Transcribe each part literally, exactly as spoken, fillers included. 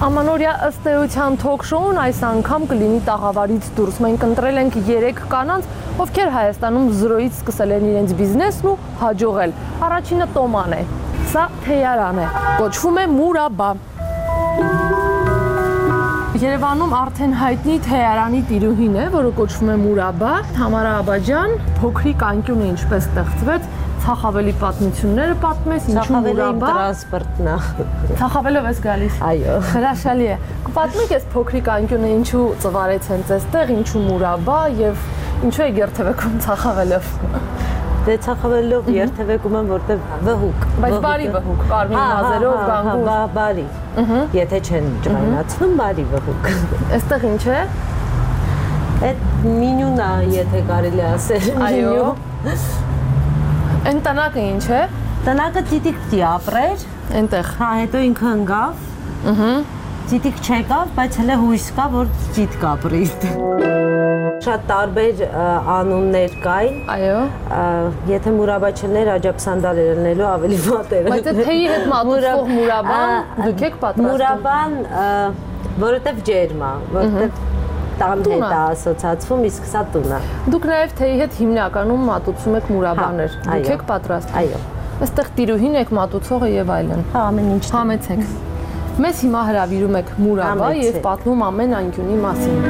Ամանորյա ըստ էության թոք-շոուն այս անգամ կլինի տաղավարից դուրս։ Մենք ընտրել ենք երեք կանանց, ովքեր Հայաստանում զրոյից սկսել են իրենց բիզնեսն ու հաջողել։ Առաջինը Տոման է։ Սա թեյարան է։ Կոչվում է Մուրաբա։ Երևանում արդեն հայտնի թեյարանի տիրուհին է, որը կոչվում է Մուրաբա։ Համարա Աբաջյան, փոքրիկ անկյունը ինչպես ստեղծվեց, Ցախավելի պատմությունները պատմես, ինչու Մուրաբա։ Տրանսպորտն է։ Ցախավելով ես գալիս։ Այո։ Հրաշալի է։ Կպատմեք ես փոքրիկ անկյունը ինչու ծվարեցեն այստեղ, ինչու Մուրաբա եւ ինչու է երթևեկում Ցախավելով։ Դե Ցախավելով երթևեկում եմ, որտեղ վհուկ։ Բայց բարի վհուկ, կարմիր մազերով, գանգուր։ Հա, բարի։ Եթե չեն ջղայնացնում, բարի վհուկ։ Այստեղ ինչ է։ Այդ մենյուն է, եթե կարելի ասել։ Այո։ Այն տնակը ինչ է։ Տնակը ծիտիկ պիտի ապրեր։ Այնտեղ։ Հա, հետո ինքը ընկավ։ Ըհը։ Ծիտիկ չեկավ, բայց հələ հույս կա, որ ծիտ կապրի։ Շատ տարբեր անուններ կային։ Այո։ Եթե Մուրաբա չլներ, Աջապ Սանդալեր ելնելու ավելի վատ էր։ Բայց այդ թեյի հետ մատուցվող Մուրաբան դուք եք պատրաստում։ Մուրաբան, որովհետև ջերմ է, որովհետև տան հետ է ասոցացվում, իսկ սա տուն է։ Դուք նաև թեյի հետ հիմնականում մատուցում եք Մուրաբաներ։ Դուք եք պատրաստում։ Այո։ Այստեղ տիրուհին եք, մատուցողը եւ այլն։ Հա, ամեն ինչ։ Համեցեք։ Մեզ հիմա հրավիրում եք Մուրաբա եւ պատմում ամեն անկյունի մասին։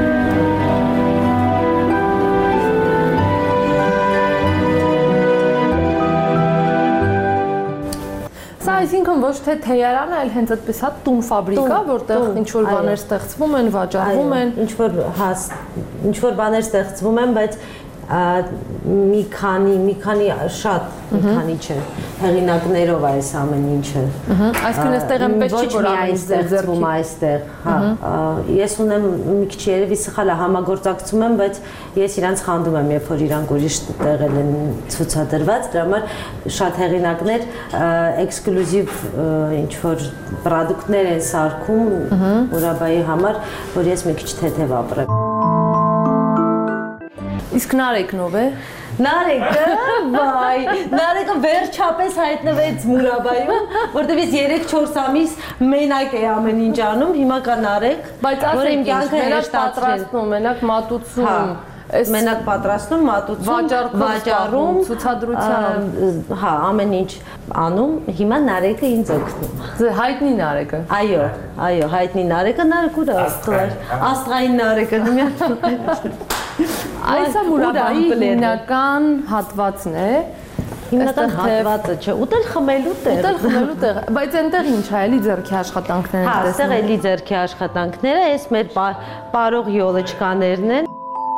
Սա այսինքն ոչ թե թեյարան է, այլ հենց այդպես հա տուն ֆաբրիկա, որտեղ ինչ որ բաներ ստեղծվում են, վաճառվում են, ինչ որ հաս, ինչ որ բաներ ստեղծվում են, բայց մի քանի, մի քանի շատ, մի քանի չէ, հեղինակներով է այս ամեն ինչը։ Այսինքն այստեղ այնպես չի, որ ամեն ինչ ստեղծվում է այստեղ, հա։ Ես ունեմ մի քիչ երևի սխալ է համագործակցում եմ, բայց ես իրանց խանդում եմ, երբ որ իրանք ուրիշ տեղել են ցուցադրված, դրա համար շատ հեղինակներ էքսկլյուզիվ ինչ որ պրոդուկտներ են սարքում Մուրաբայի համար, որ ես մի քիչ թեթև ապրեմ։ Իսկ Նարեկն ով է։ Նարեկը, վայ, Նարեկը վերջապես հայտնվեց Մուրաբայում, որտեղ ես երեք-չորս ամիս մենակ էի ամեն ինչ անում, հիմա կա Նարեկ, բայց ասեք ինչ, մենակ պատրաստում, մենակ մատուցում, մենակ պատրաստում, մատուցում, վաճառում, ցուցադրության, հա, ամեն ինչ անում, հիմա Նարեկը ինձ օգնում։ Հայտնի Նարեկը։ Այո, այո, հայտնի Նարեկը, Նարեկ ուր է աստղար, աստղային Նարեկը, Այս է Մուրաբայի հիմնական հատվածն է։ Հիմնական հատվածը չէ, ուտել խմելու տեղ։ Ուտել խմելու տեղ, բայց այնտեղ ինչ է, էլի ձեռքի աշխատանքներ են տեսնում։ Հա, այստեղ էլի ձեռքի աշխատանքները, այս մեր պարող յոլոչկաներն են։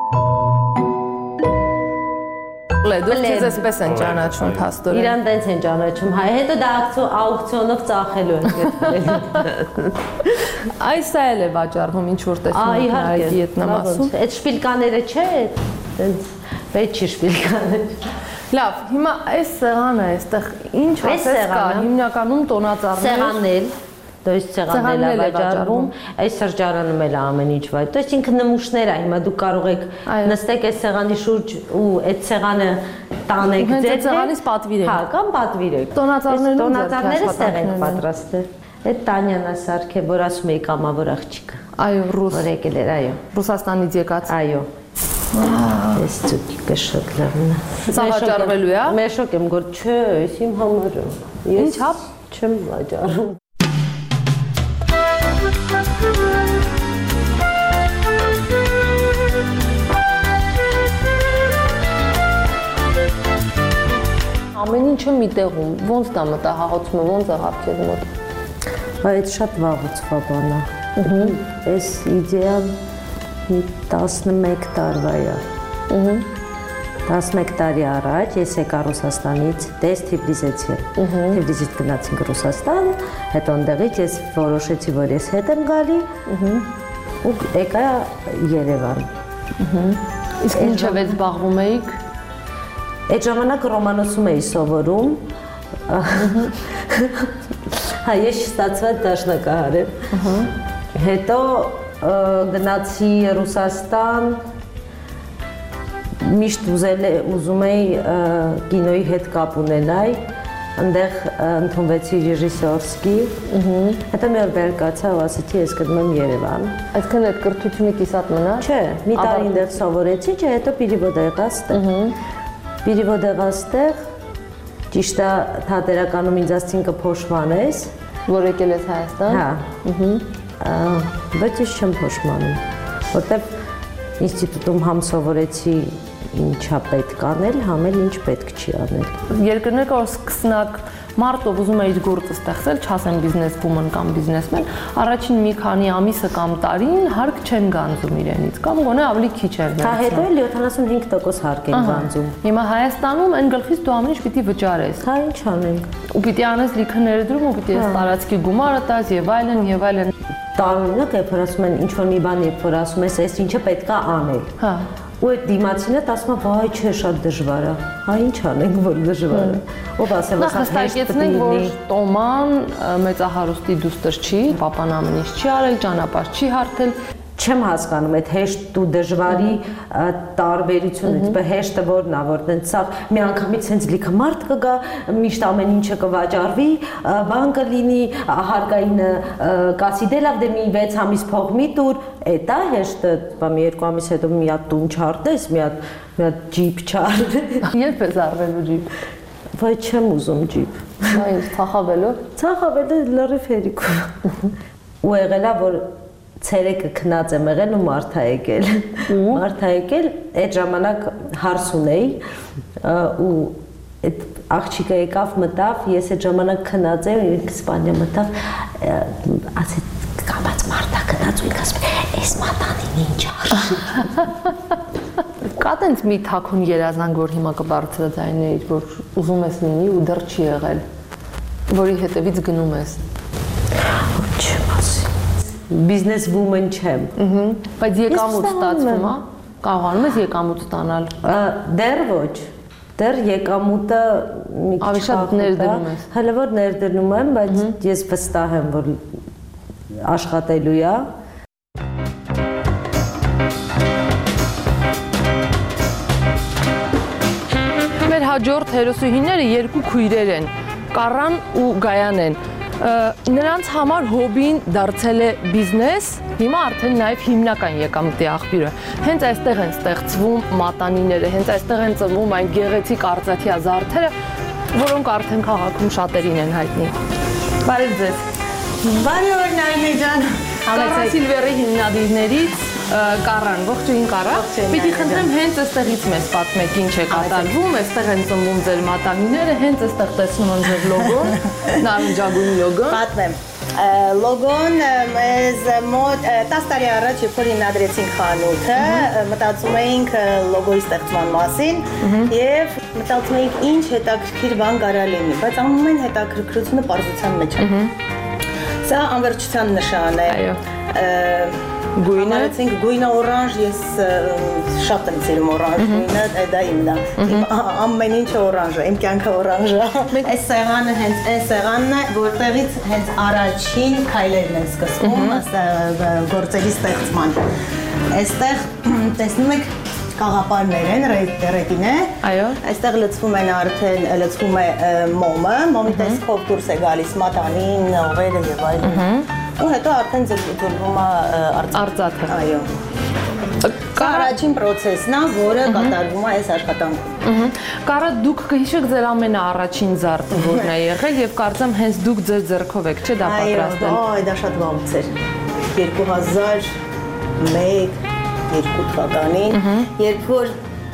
Դուք ձեզ այսպես են ճանաչում փաստորեն։ Իրան տենց են ճանաչում, հայ, հետո դա աուկցիոնով ծախելու են գտնել։ Այս էլ է վաճառվում, ինչ որ տեսնում եք Նարեկի ետնամասում։ Այդ շպիլկաները չէ, տենց պետք չի շպիլկաներ։ Լավ, հիմա այս սեղանը է, այստեղ ինչ ասես կա, հիմնականում տոնածառներ։ Սեղանել, то есть սեղանել է վաճառվում, այս սրճարանում էլ է ամեն ինչ վայ։ То есть ինքը նմուշներ է, հիմա դուք կարող եք նստեք այս սեղանի շուրջ ու այդ սեղանը տանեք ձեր։ Հենց սեղանից պատվիրեք։ Հա, կամ պատվիրեք։ Տոնածառներն տոնածառները ստեղ են պատրաստել։ Այդ Տանյան է սարքե, որ ասում էի կամավոր աղջիկը։ Այո, ռուս։ Որ եկել էր, այո։ Ռուսաստանից եկած։ Այո։ Այս ծուկիկը շատ լավն է։ Սա վաճառվելու է։ Մեշոկ եմ գոր, չէ, ես իմ համարը։ Ինչ հապ չեմ վաճառում։ Ամեն ինչը մի տեղում, ոնց դա մտահաղացում է, ոնց եղավ քեզ մոտ։ Բայց շատ վաղուց բան է։ Այս իդեան տասնմեկ տարվա է։ տասնմեկ տարի առաջ ես եկա Ռուսաստանից, դες Թիֆլիսից եմ։ Թիֆլիսից գնացինք Ռուսաստան, հետո ընդեղից ես որոշեցի, որ ես հետ եմ գալի ու եկա Երևան։ Իսկ ինչով եք զբաղվում էիք։ Այդ ժամանակ Ռոմանոսում էի սովորում։ Հա, ես ստացված դաշնակահար եմ։ Հետո գնացի Ռուսաստան, միշտ ուզել ուզում էի կինոյի հետ կապ ունենալ, այնտեղ ընդունվեցի ռեժիսորսկի։ Հետո մի օր վեր կացա ու ասացի ես գնում եմ Երևան։ Այսինքն այդ կրթությունը կիսատ մնա։ Չէ, մի տարի այնտեղ սովորեցի, չէ, հետո Պիրիվոդ եղա ստեղ։ Պիրիվոդ եղա ստեղ, ճիշտ է, թատերականում ինձ ասցին կփոշմանես, որ եկել ես Հայաստան։ Հա։ Բայց ես չեմ փոշմանում, որտեղ ինստիտուտում համ սովորեցի ինչա պետք անել, համ էլ ինչ պետք չի անել։ Երկրներ կա որ սկսնակ մարդ ով ուզում է իր գործը ստեղծել, չասեմ բիզնես վումեն կամ բիզնեսմեն, առաջին մի քանի ամիսը կամ տարին հարկ չեն գանձում իրենից, կամ գոնե ավելի քիչ են վերցնում։ Հա, հետո էլ յոթանասունհինգ տոկոս հարկ են գանձում։ Հիմա Հայաստանում այն գլխից դու ամեն ինչ պիտի վճարես։ Հա, ինչ անենք։ Ու պիտի անես լիքը ներդրում, ու պիտի ես տարածքի գումարը տաս եւ այլն եւ այլն։ Տարօրինակ երբ որ ասում են ինչ որ մի բան, երբ որ ասում ես, այս ինչը պետքա անել։ Հա։ Ու այդ դիմացինը ասում է, վայ, չէ, շատ դժվար է։ Հա, ինչ անենք, որ դժվար է։ Ով ասել, ասա հստակեցնենք, որ Տոման մեծահարուստի դուստր չի, պապան ամեն ինչ չի արել, ճանապարհ չի հարթել։ Չեմ հասկանում այդ հեշտ ու դժվարի տարբերությունը, բայց հեշտը որն է, որ տենց սա մի անգամից հենց լիքը մարդ կգա, միշտ ամեն ինչը կվաճառվի, բան կլինի, հարկային կասի դե լավ, դե մի վեց ամիս փող մի տուր, էդ է հեշտը, մի երկու ամիս հետո մի հատ տուն չարտես, մի հատ մի հատ ջիփ չարտես։ Երբ ես արվելու ջիփ։ Վայ, չեմ ուզում ջիփ։ Այս ցախավելը։ Ցախավելը լրիվ հերիքով։ Ու եղելա որ ցերեկը քնած եմ եղել ու մարդ ա եկել։ Մարդ ա եկել, այդ ժամանակ հարս ունեի ու այդ աղջիկը եկավ մտավ, ես այդ ժամանակ քնած եմ, ինքը Իսպանիա մտավ, ասեց կամած մարդ ա քնած ու ինքը ասում է, «Էս մատանին ինչ արժի»։ Կա տենց մի թաքուն երազանք, որ հիմա կբարձրաձայնեիր, որ ուզում ես լինի ու դեռ չի եղել, որի հետևից գնում ես։ Չեմ ասի։ Բիզնես վումեն չեմ։ Բայց եկամուտ ստացվում է, կարողանում ես եկամուտ ստանալ։ Դեռ ոչ։ Դեռ եկամուտը մի քիչ ավելի շատ ներդրում ես։ Հələ որ ներդրում եմ, բայց ես վստահ եմ, որ աշխատելու է։ Մեր հաջորդ հերոսուհիները երկու քույրեր են, Կարան ու Գայանեն։ Նրանց համար հոբին դարձել է բիզնես, հիմա արդեն նաև հիմնական եկամուտի աղբյուրը։ Հենց այստեղ են ստեղծվում մատանիները, հենց այստեղ են ծնվում այն գեղեցիկ արծաթյա զարդերը, որոնք արդեն քաղաքում շատերին են հայտնի։ Բարև ձեզ։ Բարի օր Նայնե ջան։ Կարան Սիլվերի հիմնադիրներից Կարան, ողջույն Կարա։ Պիտի խնդրեմ հենց այստեղից մեզ պատմեք ինչ է կատարվում, այստեղ են ծնվում ձեր մատանիները, հենց այստեղ տեսնում եմ ձեր լոգոն, նարնջագույն լոգոն։ Պատմեմ։ Լոգոն մեզ մոտ տասը տարի առաջ երբ որ հիմնադրեցինք խանութը, մտածում էինք լոգոյի ստեղծման մասին եւ մտածում էինք ինչ հետաքրքիր բան կարա լինի, բայց ամեն հետաքրքրությունը պարզության մեջ է։ Սա անվերջության նշան է։ Այո։ Գույնը, գույնը օրանժ, ես շատ եմ սիրում օրանժ գույնը, դա իմն է։ Իմ ամեն ինչը օրանժ է, իմ կյանքը օրանժ է։ Այս սեղանը հենց այս սեղանն է, որտեղից հենց առաջին քայլերն են սկսվում գործերի ստեղծման։ Այստեղ տեսնում եք կաղապարներ են, ռետին է։ Այո։ Այստեղ լցվում են արդեն, լցվում է մոմը, մոմի տեսքով դուրս է գալիս մատանին, օղերը եւ այլն։ Ու հետո արդեն ձգվում է արծաթը։ Այո։ Առաջին process-ն է, որը կատարվում է այս աշխատանքում։ Կարա դուք կհիշեք ձեր ամենաառաջին զարդը որն է եղել եւ կարծեմ հենց դուք ձեր ձեռքով եք, չէ՞ դա պատրաստել։ Այո, դա շատ վաղուց էր։ երկու հազար մեկ երկու թվականին, երբ որ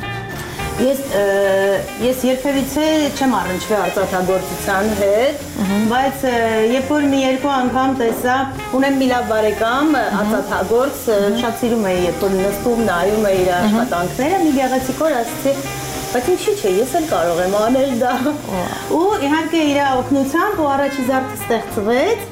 ես ես երբևիցե չեմ առնչվել արծաթագործության հետ, բայց երբ որ մի երկու անգամ տեսա, ունեմ մի լավ բարեկամ, արծաթագործ, շատ սիրում էի, երբ որ նստում նայում էի իր աշխատանքները, մի գեղեցիկ օր ասացի, բայց ինչի՞ չէ, ես էլ կարող եմ անել դա։ Ու իհարկե իր օգնությամբ ու առաջի զարդը ստեղծվեց։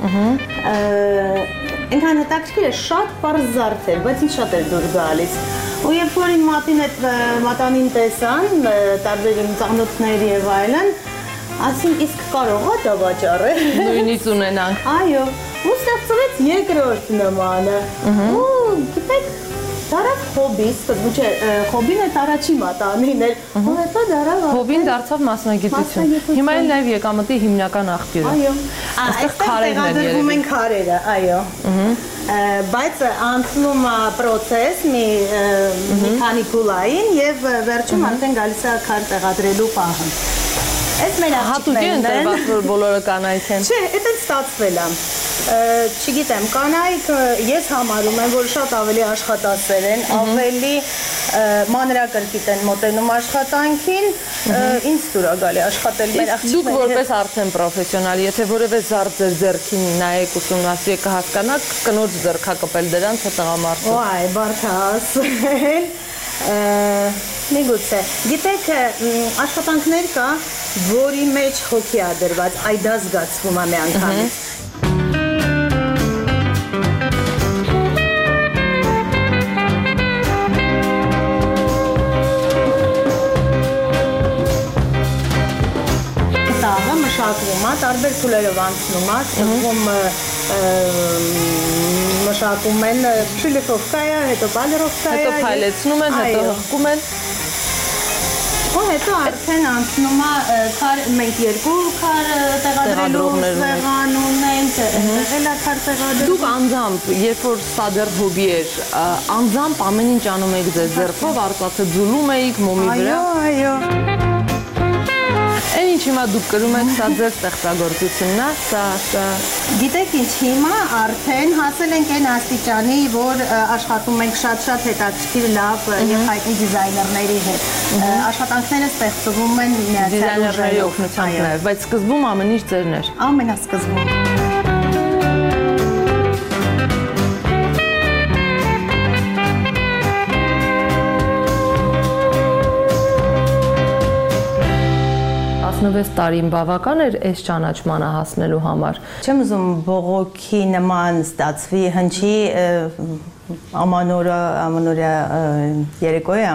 Այնքան հետաքրքիր է, շատ պարզ զարդ էր, բայց ինձ շատ էր դուր գալիս։ Ու երբ որ իմ մատին այդ մատանին տեսան, տարբեր իմ ծանոթներ եւ այլն, ասին իսկ կարող է դա վաճառել։ Նույնից ունենանք։ Այո, ու ստեղծվեց երկրորդ նմանը։ Ու գիտեք, դարավ հոբի, սկզբում չէ, հոբին է առաջի մատանին էր, ու հետո դարավ հոբին դարձավ մասնագիտություն։ Հիմա էլ նաև եկամտի հիմնական աղբյուր է։ Այո։ Այստեղ քարերն են տեղադրվում են քարերը, այո։ Բայց անցնում է process մի մի քանի փուլային եւ վերջում արդեն գալիս է քար տեղադրելու պահը։ Այս մեր աղջիկներն են, որ բոլորը կանայք են։ Չէ, դա ստացվել է։ Չգիտեմ, կանայք ես համարում եմ, որ շատ ավելի աշխատասեր են, ավելի մանրակրկիտ են մոտենում աշխատանքին, ինձ դուր է գալի աշխատել մեր աղջիկները։ Դուք որպես արդեն պրոֆեսիոնալ, եթե որևէ զարդ ձեր ձեռքին նայեք ուսումնասիրեք կհասկանաք, կնոջ ձեռքա կպել դրանց է տղամարդու։ Ոայ, բարդ է ասել։ Միգուցե, գիտեք, աշխատանքներ կա, որի մեջ հոգի է դրված, այ դա զգացվում է մի անգամից։ Մշակվում է, տարբեր փուլերով անցնում է, սկզբում մշակում են շիլիֆովկա է, հետո պալերովկա է, հետո փայլեցնում են, հետո հղկում են։ Ու հետո արդեն անցնում է քար, մենք երկու քար տեղադրելու սեղան ունենք, եղել է քար տեղադրում։ Դուք անձամբ, երբ որ սա դեռ հոբի էր, անձամբ ամեն ինչ անում եք ձեր ձեռքով, արծաթը ձուլում էիք մոմի վրա։ Այո, այո։ Այն ինչ հիմա դուք կրում եք, սա ձեր ստեղծագործությունն է, սա, սա։ Գիտեք ինչ, հիմա արդեն հասել ենք այն աստիճանի, որ աշխատում ենք շատ-շատ հետաքրքիր լավ եւ հայտնի դիզայներների հետ։ Աշխատանքները ստեղծվում են դիզայներների օգնությամբ նաեւ, բայց սկզբում ամեն ինչ ձերն էր։ Ամենասկզբում։ տասնվեց տարին բավական էր այս ճանաչմանը հասնելու համար։ Չեմ ուզում բողոքի նման ստացվի, հնչի ամանորը, ամանորյա երեկոյա,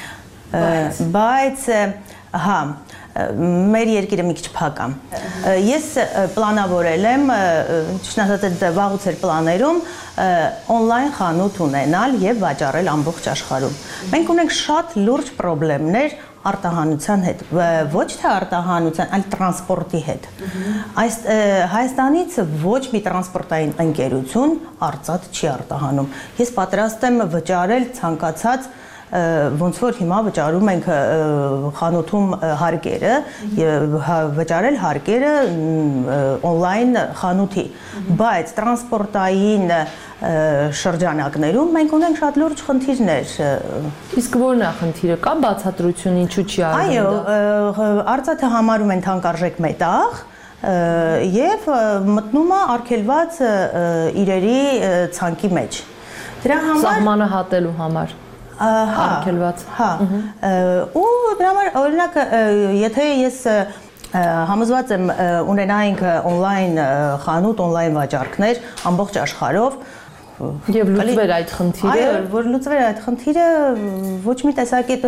բայց հա, մեր երկիրը մի քիչ փակ է։ Ես պլանավորել եմ, ճիշտ ասած վաղուց էր պլաներում օնլայն խանութ ունենալ եւ վաճառել ամբողջ աշխարհում։ Մենք ունենք շատ լուրջ խնդիրներ արտահանության հետ, ոչ թե արտահանության, այլ տրանսպորտի հետ։ Այս Հայաստանից ոչ մի տրանսպորտային ընկերություն արծաթ չի արտահանում։ Ես պատրաստ եմ վճարել ցանկացած ոնց որ հիմա վճարում ենք խանութում հարկերը, վճարել հարկերը օնլայն խանութի, բայց տրանսպորտային շրջանակներում մենք ունենք շատ լուրջ խնդիրներ։ Իսկ ո՞րն է խնդիրը, կա բացատրություն ինչու չի արվում դա։ Այո, արծաթը համարում են թանկարժեք մետաղ եւ մտնում է արգելված իրերի ցանկի մեջ։ Դրա համար սահմանը հատելու համար արգելված։ Հա, ու դրա համար օրինակ եթե ես համոզված եմ ունենայինք օնլայն խանութ, օնլայն վաճառքներ ամբողջ աշխարհով եւ լուծվեր այդ խնդիրը։ Այո, որ լուծվեր այդ խնդիրը ոչ մի տեսակետ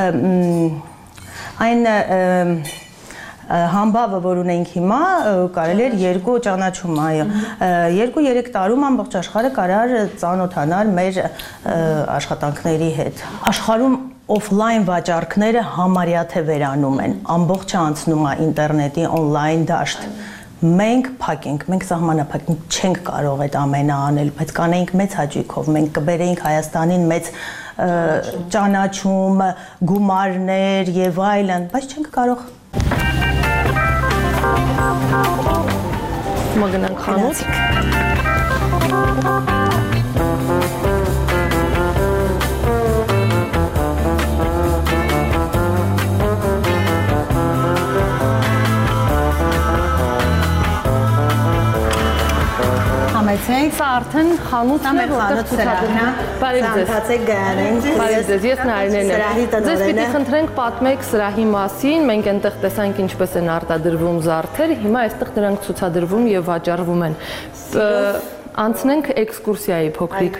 այն համբավը, որ ունենք հիմա, կարելի էր երկու ճանաչում, այո, երկու-երեք տարում ամբողջ աշխարհը կարար ծանոթանալ մեր աշխատանքների հետ։ Աշխարհում օֆլայն վաճառքները համարյա թե վերանում են, ամբողջը անցնում է ինտերնետի օնլայն դաշտ։ Մենք փակ ենք, մենք սահմանափակ չենք կարող այդ ամենը անել, բայց կանեինք մեծ հաճույքով, մենք կբերեինք Հայաստանին մեծ ճանաչում, գումարներ եւ այլն, բայց չենք կարող։ Մագնան խանութ։ Համեցեք, սա արդեն խանութն է, որտեղ ցուցադրվում է։ Բարև ձեզ։ Ցանկացեք գանեն։ Բարև ձեզ, ես Նարինեն եմ։ Ձեզ պիտի խնդրենք պատմեք սրահի մասին, մենք այնտեղ տեսանք ինչպես են արտադրվում զարդերը, հիմա այստեղ դրանք ցուցադրվում եւ վաճառվում են։ Անցնենք էքսկուրսիայի փոքրիկ։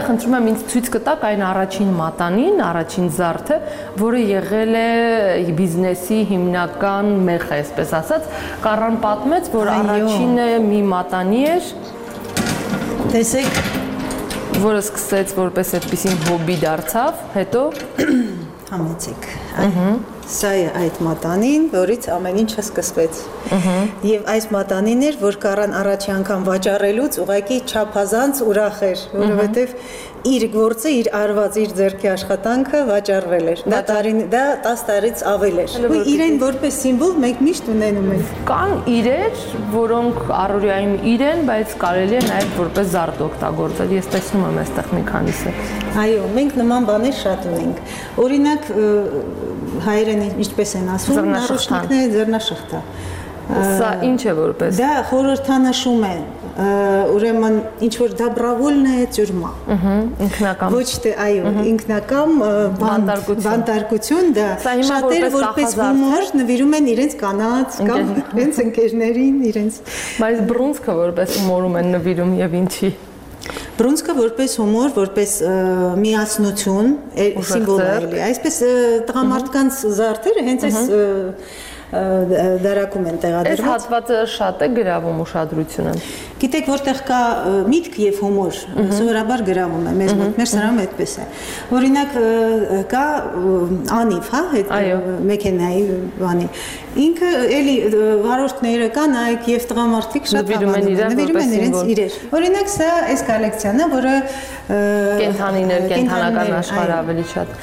խնդրում եմ ինձ ցույց կտաք այն առաջին մատանին, առաջին զարդը, որը եղել է բիզնեսի հիմնական մեխը, այսպես ասած, Կարան պատմեց, որ առաջինը մի մատանի էր, տեսեք, որը սկսեց որպես այդպիսին հոբի դարձավ, հետո համեցեք։ Սա է այդ մատանին, որից ամեն ինչը սկսվեց։ Եվ այս մատանին էր, որ Կարան առաջի անգամ վաճառելուց ուղղակի չափազանց ուրախ էր, որովհետև իր գործը, իր արված, իր ձեռքի աշխատանքը վաճառվել էր։ Դա տարին, դա տասը տարից ավել էր։ Ու իրեն որպես սիմվոլ մենք միշտ ունենում ենք։ Կան իրեր, որոնք առօրյայում իրեն, բայց կարելի է նաև որպես զարդ օգտագործել։ Ես տեսնում եմ այստեղ մի քանիսը։ Այո, մենք նման բաներ շատ ունենք։ Օրինակ հայերեն ինչպես են ասում, նարուշնիկները ձեռնաշղթա։ Սա ինչ է որպես։ Դա խորհրդանշում է, ուրեմն ինչ որ դաբրավոլն է ծյուրմա։ Ինքնակամ։ Ոչ թե այո, ինքնակամ բանտարկություն, դա շատերը որպես հումոր նվիրում են իրենց կանանց կամ իրենց ընկերներին, իրենց։ Բայց բռունցքը որպես հումորում են նվիրում եւ ինչի։ Բռունցքը որպես հումոր, որպես միացնություն, սիմվոլ է էլի։ Այսպես տղամարդկանց զարդերը հենց այս դարակում են տեղադրված։ Այս հատվածը շատ է գրավում ուշադրությունը։ Գիտեք, որտեղ կա միտք եւ հումոր, սովորաբար գրավում է մեզ մոտ, մեր սրանում այդպես է։ Օրինակ կա Անիվ, հա, այդ մեքենայի բանի։ Ինքը էլի վարորդները կան, այք եւ տղամարդիկ շատ նվիրում են իրենց իրեր։ Օրինակ սա այս կոլեկցիան է, որը կենթանիներ, կենթանական աշխարհը ավելի շատ։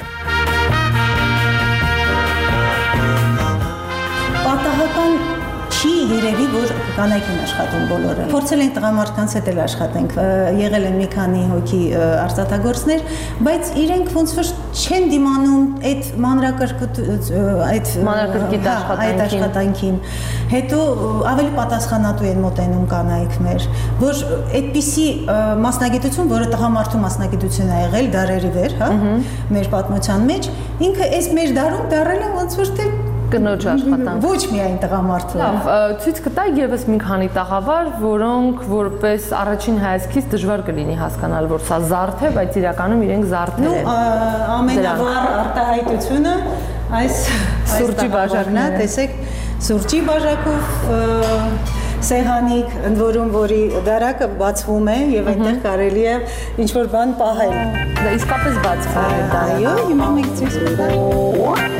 Պատահական չի երևի, որ կանայք են աշխատում բոլորը։ Փորձել ենք տղամարդկանց հետ էլ աշխատենք, եղել են մի քանի հոգի արծաթագործներ, բայց իրենք ոնց որ չեն դիմանում այդ մանրակրկիտ այդ մանրակրկիտ աշխատանքին։ Հետո ավելի պատասխանատու են մոտենում կանայք մեր, որ այդպիսի մասնագիտություն, որը տղամարդու մասնագիտություն է եղել դարերի վեր, հա, մեր պատմության մեջ, ինքը այս մեր դարում դարել է ոնց որ թե կնոջ աշխատանք։ Ոչ միայն տղամարդու։ Լավ, ցույց կտա եւս մի քանի տաղավար, որոնք որպես առաջին հայացքից դժվար կլինի հասկանալ, որ սա զարդ է, բայց իրականում իրենք զարդեր են։ Ու ամենավառ արտահայտությունը այս սուրճի բաժակն է, տեսեք, սուրճի բաժակով սեղանիկ, ընդ որում որի դարակը բացվում է եւ այնտեղ կարելի է ինչ որ բան պահել։ Դա իսկապես բացվում է դարակը։ Այո, հիմա մենք ցույց կտանք։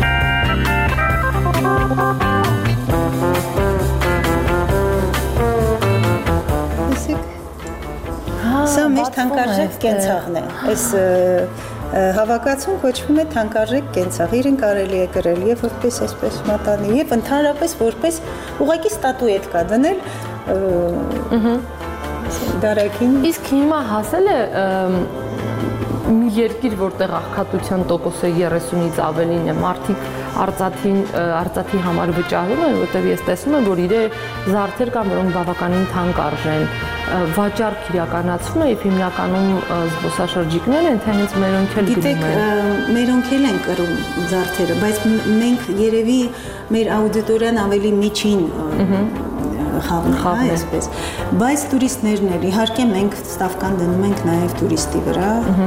Սա մեր թանկարժեք կենցաղն է։ Այս հավաքածուն կոչվում է թանկարժեք կենցաղ։ Իրեն կարելի է գրել եւ որպես այսպես մատանի եւ ընդհանրապես որպես ուղղակի ստատուետ կա դնել դարակին։ Իսկ հիմա հասել է մի երկիր, որտեղ աղքատության տոկոսը երեսունից ավելին է, մարդիկ արծաթին արծաթի համար վճարում են, որտեղ ես տեսնում եմ, որ իրեր զարդեր կան, որոնք բավականին թանկ են, վաճառք իրականացվում է եւ հիմնականում զբոսաշրջիկներ են, թե հենց մերոնք էլ գնում են։ Գիտեք, մերոնք էլ են կրում զարդերը, բայց մենք երևի մեր աուդիտորիան ավելի միջին խավն է, այսպես։ Բայց տուրիստներն էլ, իհարկե մենք ստավկան դնում ենք նաև տուրիստի վրա,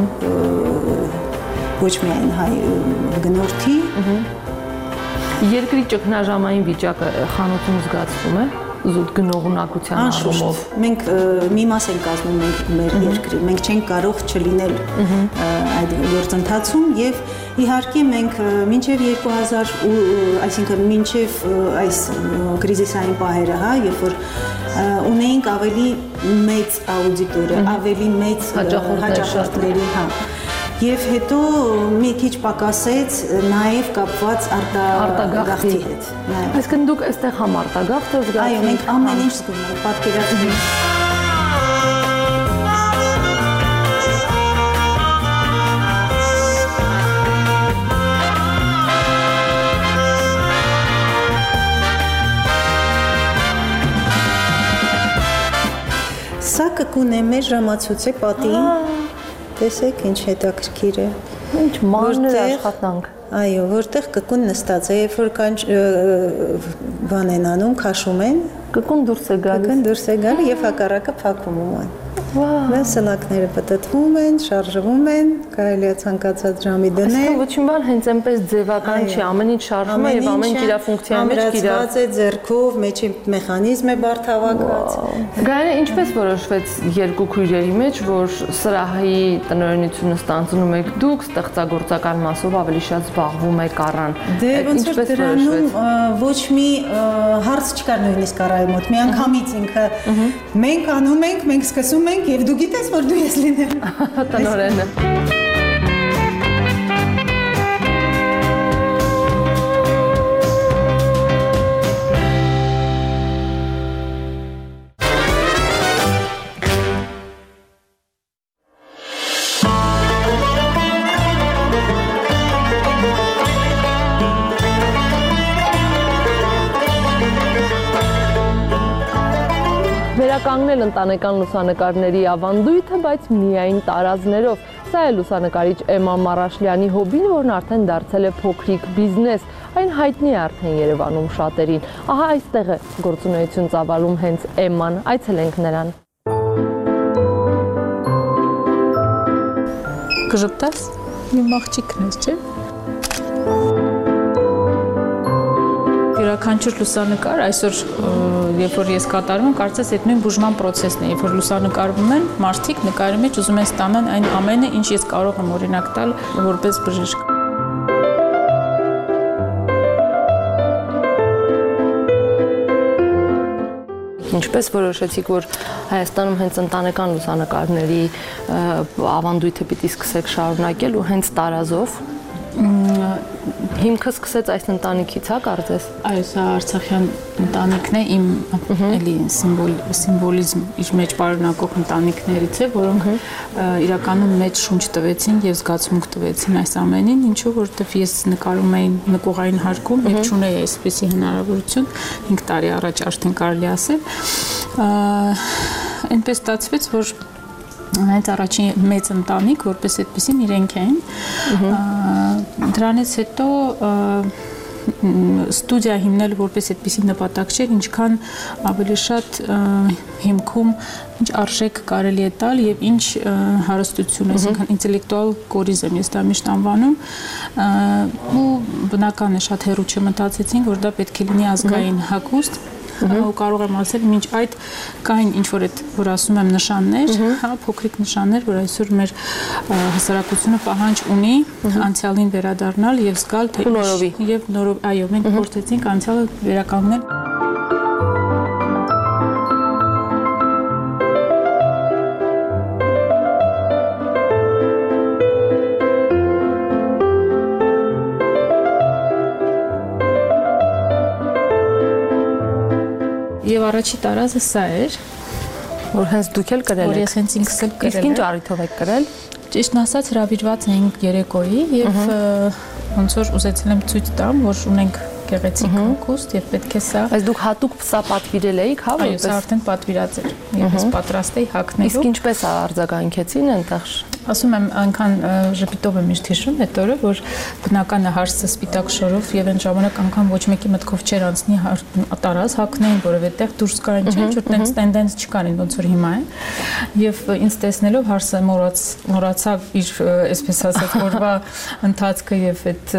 ոչ միայն հայ գնորդի։ Երկրի ճգնաժամային վիճակը խանութում զգացվում է զուտ գնողունակության առումով։ Մենք մի մաս ենք կազմում մեր երկրի, մենք չենք կարող չլինել այդ գործընթացում եւ իհարկե մենք մինչեւ երկու հազար, այսինքն մինչեւ այս կրիզիսային պահերը, հա, երբ որ ունեինք ավելի մեծ աուդիտորիա, ավելի մեծ հաճախորդների, հա, եւ հետո մի քիչ պակասեց նաեւ կապված արտագաղթի հետ։ Այսինքն դուք այստեղ համ արտագաղթ եք զգացում։ Այո, մենք ամեն ինչ զգում ենք, պատկերացնում։ Սա կկուն է մեր ժամացույցի պատի։ Տեսեք, ինչ հետաքրքիր է։ Ինչ մանր աշխատանք։ Այո, որտեղ կկուն նստած է, երբ որ կանչ բան են անում, քաշում են, կկուն դուրս է գալիս։ Կկուն դուրս է գալի եւ հակառակը փակում ում են։ Դա սնակները պտտվում են, շարժվում են, կարելի է ցանկացած ժամի դնել։ Այսինքն ոչինչ բան հենց այնպես ձևական չի, ամեն ինչ շարժվում է եւ ամեն ինչ իր ֆունկցիայի մեջ իր ամրացված է ձեռքով, մեջի մեխանիզմ է բարթավակած։ Գայանը ինչպես որոշվեց երկու քույրերի մեջ, որ սրահի տնօրինությունը ստանձնում եք դուք, ստեղծագործական մասով ավելի շատ զբաղվում եք առան։ Դե ոնց որ դրանում ոչ մի հարց չկա նույնիսկ առայի մոտ։ Միանգամից ինքը մենք անում ենք, մենք սկսում ենք եւ դու գիտես որ դու ես լինել։ Տնօրենը։ Վերականգնել ընտանեկան լուսանկարների ավանդույթը, բայց միայն տարազներով։ Սա է լուսանկարիչ Էմմա Մարաշլյանի հոբին, որն արդեն դարձել է փոքրիկ բիզնես։ Այն հայտնի է արդեն Երևանում շատերին։ Ահա այստեղ է գործունեություն ծավալում հենց Էմման, այցելենք նրան։ Կժպտաս, իմ աղջիկն ես, չէ՞։ Յուրաքանչյուր լուսանկար այսօր երբ որ ես կատարում եմ, կարծես այդ նույն բուժման process-ն է, երբ որ լուսանկարվում են, մարդիկ նկարի մեջ ուզում են ստանալ այն ամենը, ինչ ես կարող եմ օրինակ տալ որպես բժիշկ։ Ինչպես որոշեցիք, որ Հայաստանում հենց ընտանեկան լուսանկարների ավանդույթը պիտի սկսեք շարունակել ու հենց տարազով։ Հիմքը սկսեց այս ընտանիքից, հա, կարծես։ Այո, սա Արցախյան ընտանիքն է, իմ էլի սիմվոլիզմ իր մեջ պարունակող ընտանիքներից է, որոնք իրականում մեծ շունչ տվեցին եւ զգացմունք տվեցին այս ամենին, ինչու որովհետեւ ես նկարում էի նկուղային հարկում եւ չունեի այսպիսի հնարավորություն հինգ տարի առաջ արդեն կարելի ասել։ Այնպես ստացվեց, որ Այդ առաջին մեծ ընտանիք, որպես այդպեսին իրենք են։ Դրանից հետո ստուդիա հիմնել որպես այդպիսի նպատակ չէր, ինչքան ավելի շատ հիմքում ինչ արժեք կարելի է տալ եւ ինչ հարստություն, այսինքն ինտելեկտուալ կորիզմ ես դա միշտ անվանում, ու բնական է շատ հեռու չմտածեցինք, որ դա պետք է լինի ազգային հագուստ։ Ու կարող եմ ասել, մինչ այդ կային ինչ-որ այդ, որ ասում եմ, նշաններ, հա, փոքրիկ նշաններ, որ այսօր մեր հասարակությունը պահանջ ունի անցյալին վերադառնալ եւ զգալ, թե եւ նորով, այո, մենք փորձեցինք անցյալը վերականգնել։ Եվ առաջի տարազը սա էր, որ հենց դուք էլ կրել եք։ Որ ես հենց ինքս էլ կրել եմ։ Իսկ ինչ առիթով եք կրել։ Ճիշտն ասած հրավիրված էինք երեկոյի եւ ոնց որ ուզեցել եմ ցույց տամ, որ ունենք գեղեցիկ հագուստ եւ պետք է սա։ Բայց դուք հատուկ սա պատվիրել էիք, հա, որպես։ Այո, սա արդեն պատվիրած էր։ Եվ ես պատրաստ էի հագնելու։ Իսկ ինչպես արձագանքեցին այնտեղ։ Ասում եմ, այնքան ժպիտով եմ միշտ հիշում այդ օրը, որ բնական է հարցը սպիտակ շորով եւ այն ժամանակ անգամ ոչ մեկի մտքով չէր անցնի տարած հագնեին, որովհետեւ դուրս կային չէ, որ տենց տենդենս չկան, ոնց որ հիմա է։ Եվ ինձ տեսնելով հարցը մոռաց մոռացա իր, այսպես ասած, օրվա ընթացքը եւ այդ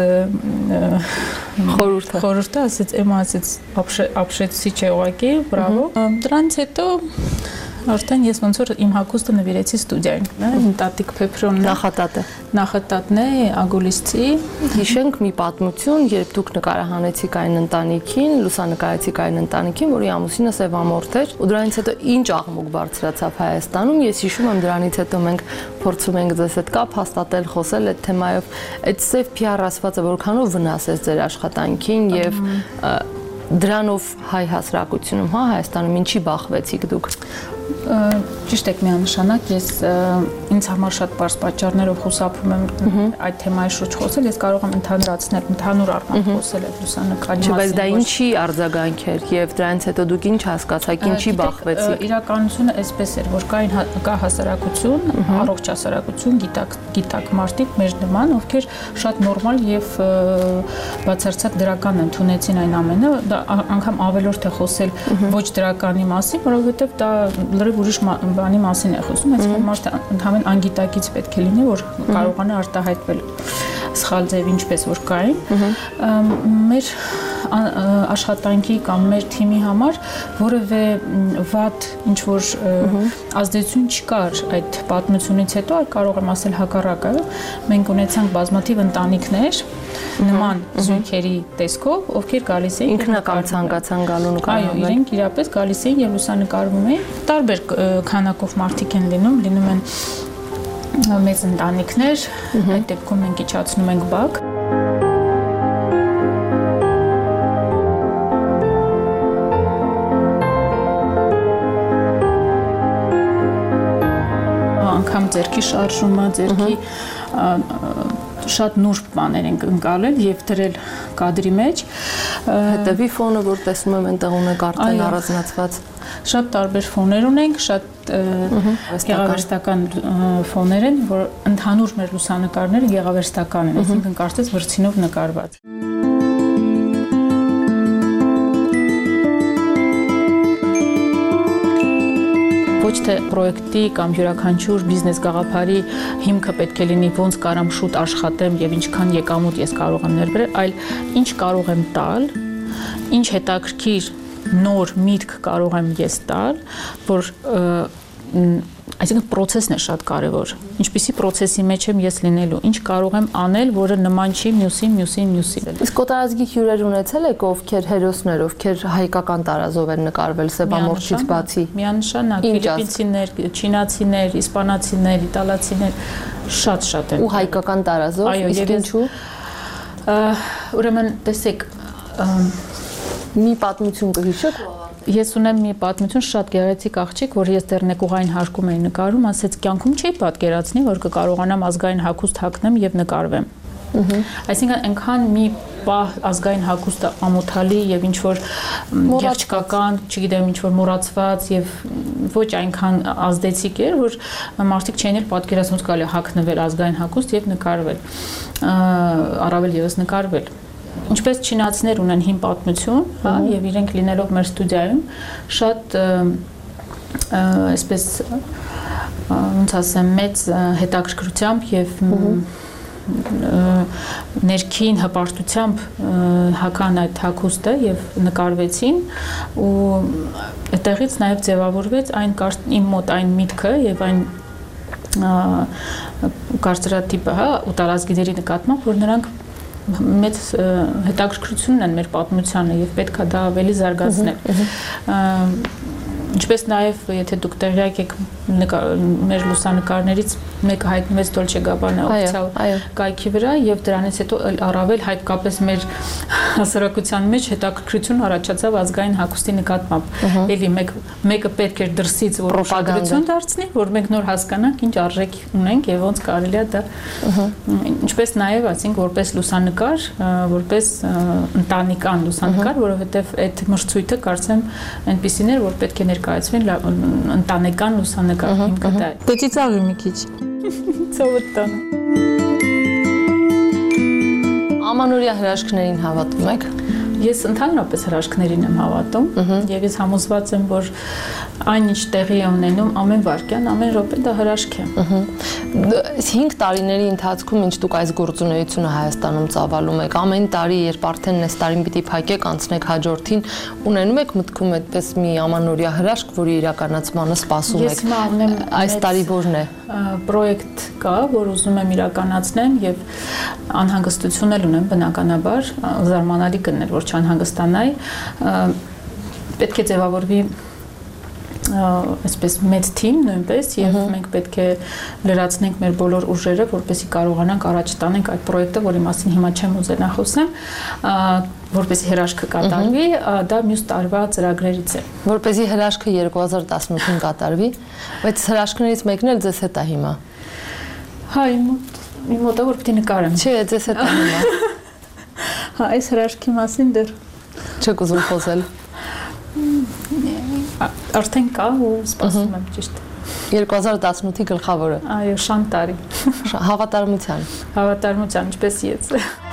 խորհուրդը խորհուրդը ասեց, Էմմա ասեց, ապշեցի չէ ուղակի, բրավո։ Դրանից հետո Արդեն ես ոնց որ իմ հագուստը նվիրեցի ստուդիային, իմ տատիկ Փեփրոնն նախատատը։ Նախատատն է Ագուլիսցի։ Հիշենք մի պատմություն, երբ դուք նկարահանեցիք այն ընտանիքին, լուսանկարեցիք այն ընտանիքին, որի ամուսինը սևամորթ էր, ու դրանից հետո ինչ աղմուկ բարձրացավ Հայաստանում։ Ես հիշում եմ դրանից հետո մենք փորձում ենք ձեզ հետ կապ հաստատել, խոսել այդ թեմայով։ Այդ սև Փի Ար ասվածը որքանով վնասեց ձեր աշխատանքին եւ դրանով հայ հասարակությունում, հա, Հայաստանում ինչի բախվեցիք դուք։ Ճիշտ եք միանշանակ, ես ինձ համար շատ բարձ պատճառներով խուսափում եմ այդ թեմայի շուրջ խոսել, ես կարող եմ ընդհանրացնել, ընդհանուր առմամբ խոսել այդ լուսանկարի մասին։ Բայց դա ինչի արձագանք էր եւ դրանից հետո դուք ինչ հասկացաք, ինչի բախվեցիք։ Իրականությունը այսպես էր, որ կային կա հասարակություն, առողջ հասարակություն, գիտակ գիտակ մարդիկ մեր նման, ովքեր շատ նորմալ եւ բացարձակ դրական ընդունեցին այն ամենը, դա անգամ ավելորդ է խոսել ոչ դրականի մասին, որովհետեւ դա լրիվ որտեղ ուրիշ բանի մասին է խոսում, այսինքն մարդը ընդհանրեն անգիտակից պետք է լինի, որ կարողանա արտահայտվել սխալ ձև ինչպես որ կային։ Մեր աշխատանքի կամ մեր թիմի համար որևէ վատ ինչ որ ազդեցություն չկար այդ պատմությունից հետո, այլ կարող եմ ասել հակառակը։ Մենք ունեցանք բազմաթիվ ընտանիքներ նման զույգերի տեսքով, ովքեր գալիս էին ինքնակամ ցանկացան գալու նկարահանվել։ Այո, իրենք իրապես գալիս էին եւ լուսանկարվում էին։ Տարբեր քանակով մարդիկ են լինում, լինում են մեծ ընտանիքներ, այդ դեպքում մենք իջացնում ենք բակ։ Անգամ ձերքի շարժումը, ձերքի շատ նուրբ բաներ ենք ընկալել եւ դրել կադրի մեջ։ Հետևի ֆոնը, որ տեսնում եմ այնտեղ ունեք արդեն առանձնացված։ Շատ տարբեր ֆոներ ունենք, շատ գեղարվեստական ֆոներ են, որ ընդհանուր մեր լուսանկարները գեղարվեստական են, այսինքն կարծես վրձինով նկարված։ Ոչ թե պրոյեկտի կամ յուրաքանչյուր բիզնես գաղափարի հիմքը պետք է լինի ոնց կարամ շուտ աշխատեմ եւ ինչքան եկամուտ ես կարող եմ ներբերել, այլ ինչ կարող եմ տալ, ինչ հետաքրքիր նոր միտք կարող եմ ես տալ, որ այսինքն process-ն է շատ կարևոր։ Ինչպիսի process-ի մեջ եմ ես լինելու, ինչ կարող եմ անել, որը նման չի մյուսին, մյուսին, մյուսին։ Իսկ կոտարածքի հյուրեր ունեցել եք, ովքեր հերոսներ, ովքեր հայկական տարազով են նկարվել սեբամորճից բացի։ Միանշանակ ֆիլիպինցիներ, չինացիներ, իսպանացիներ, իտալացիներ շատ-շատ են։ Ու հայկական տարազով, իսկ ինչու։ Ուրեմն տեսեք, մի պատմություն կհիշեք։ Ես ունեմ մի պատմություն, շատ գեղեցիկ աղջիկ, որ ես դեռ նեկուղային հարկում էի նկարում, ասեց կյանքում չի պատկերացնի, որ կկարողանամ ազգային հագուստ հագնեմ եւ նկարվեմ։ Այսինքն այնքան մի պահ ազգային հագուստը ամոթալի եւ ինչ որ գեղչկական, չգիտեմ, ինչ որ մոռացված եւ ոչ այնքան ազդեցիկ էր, որ մարդիկ չէին էլ պատկերացնում կարելի հագնվել ազգային հագուստ եւ նկարվել։ Առավել եւս նկարվել։ Ինչպես չինացիներ ունեն հին պատմություն, հա, եւ իրենք լինելով մեր ստուդիայում շատ այսպես ոնց ասեմ, մեծ հետաքրքրությամբ եւ ներքին հպարտությամբ հական այդ հագուստը եւ նկարվեցին ու այդտեղից նաեւ ձևավորվեց այն իմ մոտ այն միտքը եւ այն կարծրատիպը, հա, ու տարազգիների նկատմամբ, որ նրանք մեծ հետաքրքրություն ունեն մեր պատմությանը եւ պետք է դա ավելի զարգացնել։ Ինչպես նաեւ եթե դուք տեղյակ եք մեր լուսանկարներից մեկը հայտնվեց Dolce Gabbana օֆիցիալ կայքի վրա եւ դրանից հետո առավել հայկապես մեր հասարակության մեջ հետաքրքրություն առաջացավ ազգային հագուստի նկատմամբ։ Էլի մեկ մեկը պետք էր դրսից որ ուշադրություն դարձնի, որ մենք նոր հասկանանք ինչ արժեք ունենք եւ ոնց կարելի է դա ինչպես նաեւ ասենք որպես լուսանկար, որպես ընտանեկան լուսանկար, որովհետեւ այդ մրցույթը կարծեմ այնպիսին էր, որ պետք է ներկայացվեն ընտանեկան լուսանկար հիմքը դա է։ Դե ծիծաղի մի քիչ։ Ցավտան։ Ամանորյա հրաշքներին հավատում եք։ Ես ընդհանրապես հրաշքներին եմ հավատում եւ ես համոզված եմ, որ այն ինչ տեղի է ունենում ամեն վայրկյան, ամեն րոպե դա հրաշք է։ հինգ տարիների ընթացքում ինչ դուք այս գործունեությունը Հայաստանում ծավալում եք, ամեն տարի, երբ արդեն այս տարին պիտի փակեք, անցնեք հաջորդին, ունենում եք մտքում այդպես մի ամանորյա հրաշք, որի իրականացմանը սպասում եք։ Ես հիմա ունեմ այս տարի որն է։ Պրոյեկտ կա, որ ուզում եմ իրականացնեմ եւ անհանգստություն էլ ունեմ բնականաբար, զարմանալի կներ, որ չանհանգստանայի, պետք է ձևավորվի այսպես մեծ թիմ նույնպես եւ մենք պետք է լրացնենք մեր բոլոր ուժերը, որպեսզի կարողանանք առաջ տանենք այդ պրոյեկտը, որի մասին հիմա չեմ ուզենա խոսեմ, որպեսզի հրաշքը կատարվի, դա մյուս տարվա ծրագրերից է։ Որպեսզի հրաշքը երկու հազար տասնութին կատարվի, բայց հրաշքներից մեկն էլ ձեզ հետ է հիմա։ Հա, իմ մոտ է որ պիտի նկարեմ։ Չէ, ձեզ հետ է հիմա։ Հա, այս հրաշքի մասին դեռ չեք ուզում խոսել։ Արդեն կա ու սպասում եմ ճիշտ։ երկու հազար տասնութի գլխավորը։ Այո, շանտարի։ Հավատարմության։ Հավատարմության, ինչպես ես։